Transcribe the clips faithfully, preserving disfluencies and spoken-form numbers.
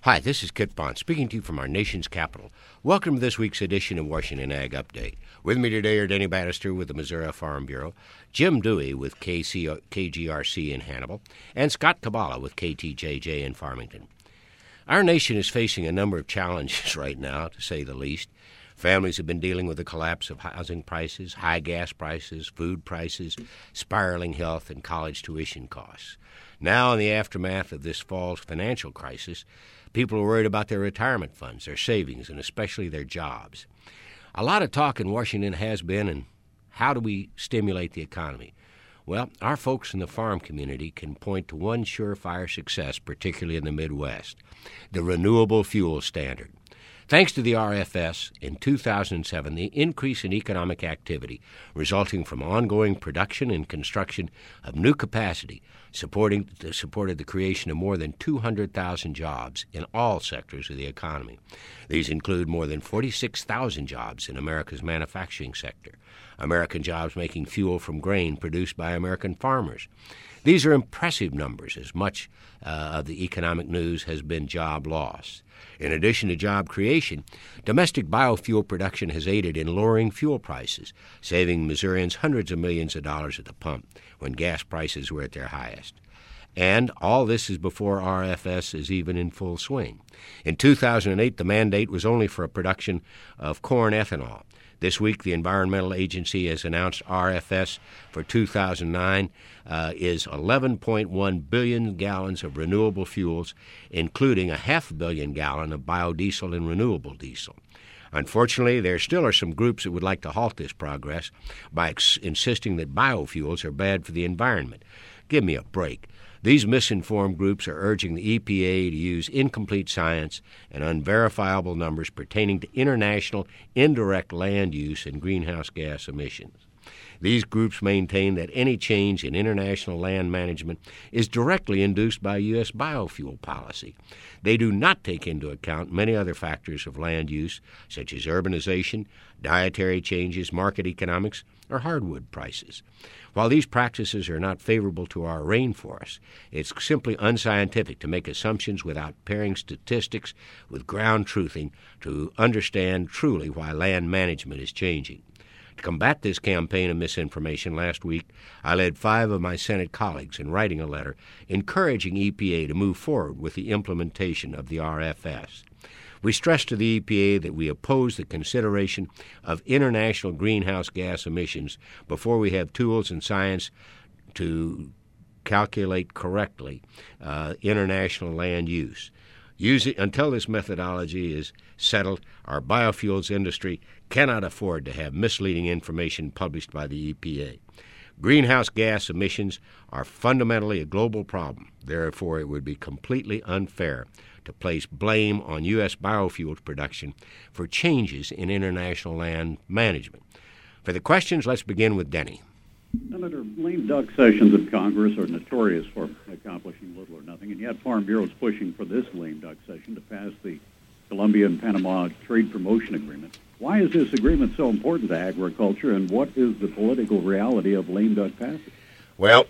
Hi, this is Kit Bond speaking to you from our nation's capital. Welcome to this week's edition of Washington Ag Update. With me today are Denny Bannister with the Missouri Farm Bureau, Jim Dewey with K C, K G R C in Hannibal, and Scott Kabala with K T J J in Farmington. Our nation is facing a number of challenges right now, to say the least. Families have been dealing with the collapse of housing prices, high gas prices, food prices, spiraling health, and college tuition costs. Now, in the aftermath of this fall's financial crisis, people are worried about their retirement funds, their savings, and especially their jobs. A lot of talk in Washington has been, and how do we stimulate the economy? Well, our folks in the farm community can point to one surefire success, particularly in the Midwest, the Renewable Fuel Standard. Thanks to the R F S, in two thousand seven, the increase in economic activity resulting from ongoing production and construction of new capacity supporting, supported the creation of more than two hundred thousand jobs in all sectors of the economy. These include more than forty-six thousand jobs in America's manufacturing sector, American jobs making fuel from grain produced by American farmers. These are impressive numbers, as much uh, of the economic news has been job loss. In addition to job creation, domestic biofuel production has aided in lowering fuel prices, saving Missourians hundreds of millions of dollars at the pump when gas prices were at their highest. And all this is before R F S is even in full swing. In two thousand eight, the mandate was only for a production of corn ethanol. This week, the Environmental Agency has announced R F S for two thousand nine uh, is eleven point one billion gallons of renewable fuels, including a half billion gallon of biodiesel and renewable diesel. Unfortunately, there still are some groups that would like to halt this progress by ex- insisting that biofuels are bad for the environment. Give me a break. These misinformed groups are urging the E P A to use incomplete science and unverifiable numbers pertaining to international indirect land use and greenhouse gas emissions. These groups maintain that any change in international land management is directly induced by U S biofuel policy. They do not take into account many other factors of land use, such as urbanization, dietary changes, market economics, or hardwood prices. While these practices are not favorable to our rainforests, it's simply unscientific to make assumptions without pairing statistics with ground truthing to understand truly why land management is changing. To combat this campaign of misinformation, last week I led five of my Senate colleagues in writing a letter encouraging E P A to move forward with the implementation of the R F S. We stressed to the E P A that we oppose the consideration of international greenhouse gas emissions before we have tools and science to calculate correctly uh, international land use. Use it, until this methodology is settled, our biofuels industry cannot afford to have misleading information published by the E P A. Greenhouse gas emissions are fundamentally a global problem. Therefore, it would be completely unfair to place blame on U S biofuels production for changes in international land management. For the questions, let's begin with Denny. Senator, lame duck sessions of Congress are notorious for accomplishing little or nothing, and yet Farm Bureau is pushing for this lame duck session to pass the Colombia and Panama Trade Promotion Agreement. Why is this agreement so important to agriculture, and what is the political reality of lame duck passage? Well,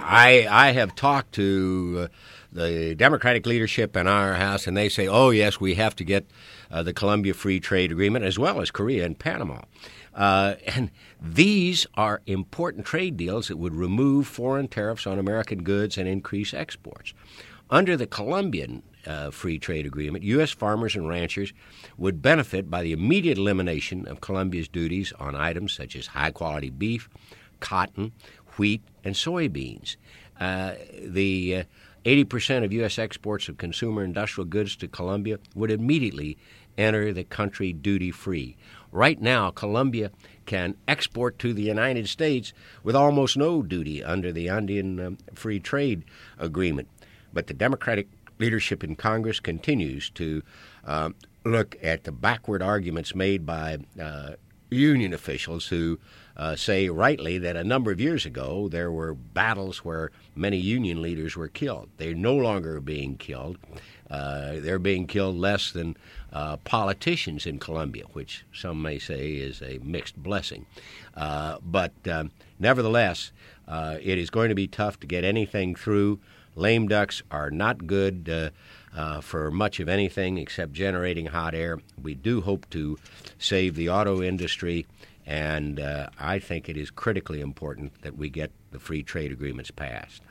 I I have talked to uh, the Democratic leadership in our House, and they say, oh, yes, we have to get uh, the Colombia Free Trade Agreement as well as Korea and Panama. Uh, and these are important trade deals that would remove foreign tariffs on American goods and increase exports. Under the Colombian uh, Free Trade Agreement, U S farmers and ranchers would benefit by the immediate elimination of Colombia's duties on items such as high-quality beef, cotton, wheat, and soybeans. Uh, the uh, eighty percent of U S exports of consumer industrial goods to Colombia would immediately enter the country duty-free. Right now, Colombia can export to the United States with almost no duty under the Andean um, Free Trade Agreement. But the Democratic leadership in Congress continues to uh, look at the backward arguments made by uh, union officials who uh, say rightly that a number of years ago there were battles where many union leaders were killed. They're no longer being killed. Uh, they're being killed less than uh, politicians in Colombia, which some may say is a mixed blessing. Uh, but um, nevertheless, uh, it is going to be tough to get anything through. Lame ducks are not good uh, uh, for much of anything except generating hot air. We do hope to save the auto industry, and uh, I think it is critically important that we get the free trade agreements passed.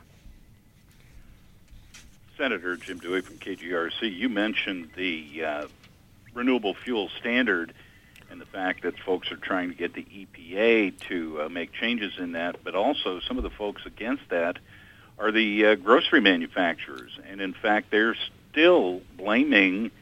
Senator Jim Dewey from K G R C, you mentioned the uh, renewable fuel standard and the fact that folks are trying to get the E P A to uh, make changes in that, but also some of the folks against that are the uh, grocery manufacturers. And in fact, they're still blaming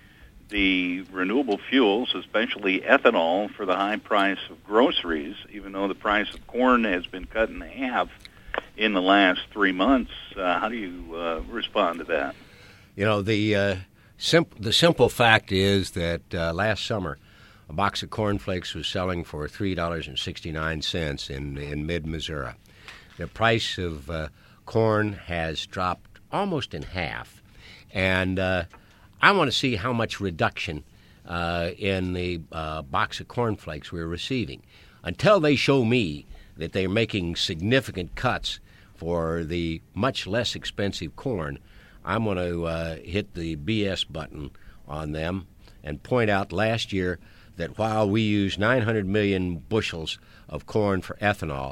the renewable fuels, especially ethanol, for the high price of groceries, even though the price of corn has been cut in half in the last three months. Uh, how do you uh, respond to that? You know, the uh, simp- the simple fact is that uh, last summer, a box of cornflakes was selling for three dollars and sixty-nine cents in, in mid-Missouri. The price of uh, corn has dropped almost in half. And uh, I want to see how much reduction uh, in the uh, box of cornflakes we're receiving. Until they show me that they're making significant cuts for the much less expensive corn, I'm going to uh, hit the B S button on them and point out last year that while we used nine hundred million bushels of corn for ethanol,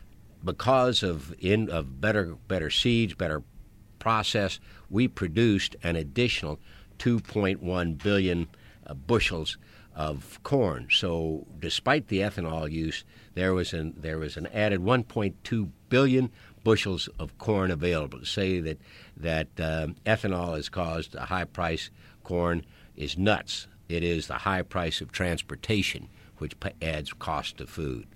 because of in of better better seeds, better process, we produced an additional two point one billion uh, bushels of corn. So, despite the ethanol use, there was an there was an added one point two billion bushels of corn available. To say that that uh, ethanol has caused a high price corn is nuts. It is the high price of transportation which adds cost to food.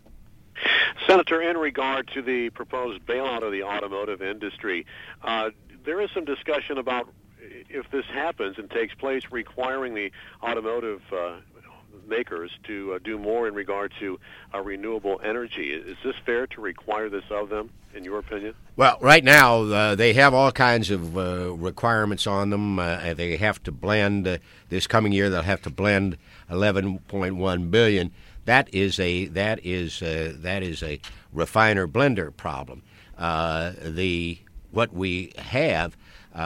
Senator, in regard to the proposed bailout of the automotive industry, uh, there is some discussion about if this happens and takes place, requiring the automotive uh, makers to uh, do more in regard to uh, renewable energy. Is this fair to require this of them, in your opinion? Well, right now, uh, they have all kinds of uh, requirements on them. Uh, they have to blend, uh, this coming year, they'll have to blend eleven point one billion. That is a that is a, that is a refiner blender problem. Uh, the what we have uh,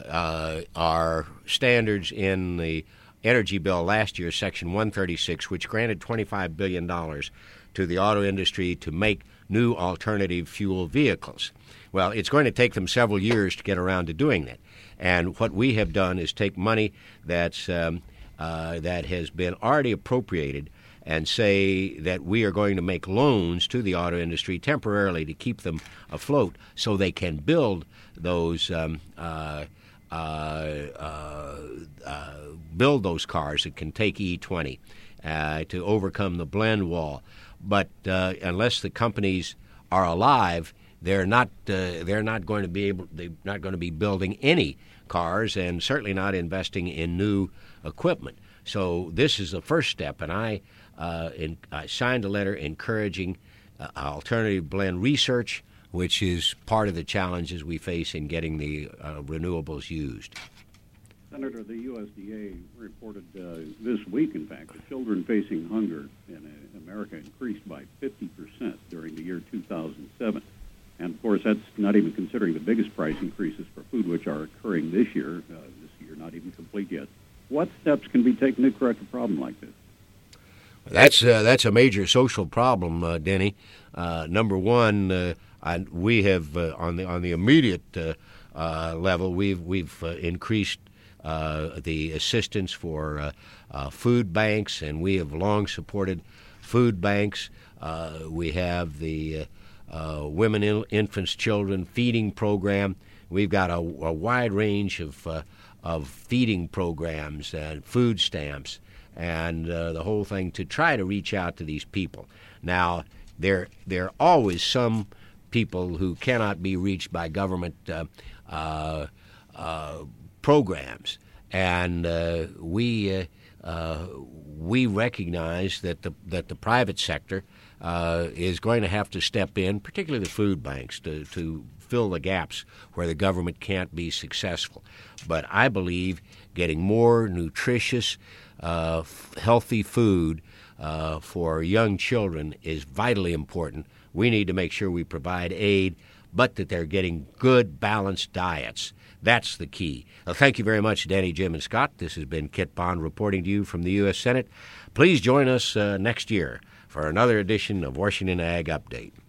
uh, are standards in the energy bill last year, Section one thirty-six, which granted twenty-five billion dollars to the auto industry to make new alternative fuel vehicles. Well, it's going to take them several years to get around to doing that. And what we have done is take money that's um, uh, that has been already appropriated and say that we are going to make loans to the auto industry temporarily to keep them afloat so they can build those um, uh, uh, uh, uh, build those cars that can take E twenty uh, to overcome the blend wall. But uh, unless the companies are alive, they're not uh, they're not going to be able they're not going to be building any cars, and certainly not investing in new equipment. So this is the first step, and I uh, in, I signed a letter encouraging uh, alternative blend research, which is part of the challenges we face in getting the uh, renewables used. Senator, the U S D A reported uh, this week, in fact, that children facing hunger in uh, America increased by fifty percent during the year two thousand seven. And, of course, that's not even considering the biggest price increases for food, which are occurring this year, uh, this year, not even complete yet. What steps can be taken to correct a problem like this? That's uh, that's a major social problem, uh, Denny. Uh, number one, uh, I, we have uh, on the on the immediate uh, uh, level, we've we've uh, increased uh, the assistance for uh, uh, food banks, and we have long supported food banks. Uh, we have the uh, uh, Women, in, Infants, Children feeding program. We've got a, a wide range of uh, of feeding programs and food stamps, and uh, the whole thing to try to reach out to these people. Now, there there are always some people who cannot be reached by government uh, uh, uh, programs, and uh, we uh, uh, we recognize that the that the private sector uh, is going to have to step in, particularly the food banks, to to fill the gaps where the government can't be successful. But I believe getting more nutritious, uh, f- healthy food uh, for young children is vitally important. We need to make sure we provide aid, but that they're getting good, balanced diets That's the key. Well, thank you very much, Danny, Jim, and Scott. This has been Kit Bond reporting to you from the U S Senate. Please join us uh, next year for another edition of Washington Ag Update.